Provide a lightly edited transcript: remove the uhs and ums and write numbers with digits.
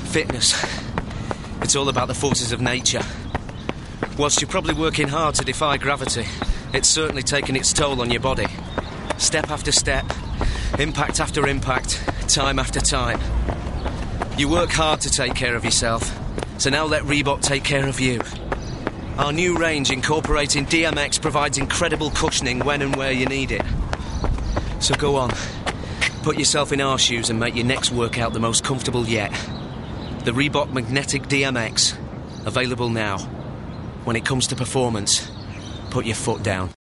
Fitness. It's all about the forces of nature. Whilst you're probably working hard to defy gravity, it's certainly taken its toll on your body. Step after step, impact after impact, time after time. You work hard to take care of yourself, so now let Reebok take care of you. Our new range incorporating DMX provides incredible cushioning when and where you need it. So go on, put yourself in our shoes and make your next workout the most comfortable yet. The Reebok Magnetic DMX, available now. When it comes to performance, put your foot down.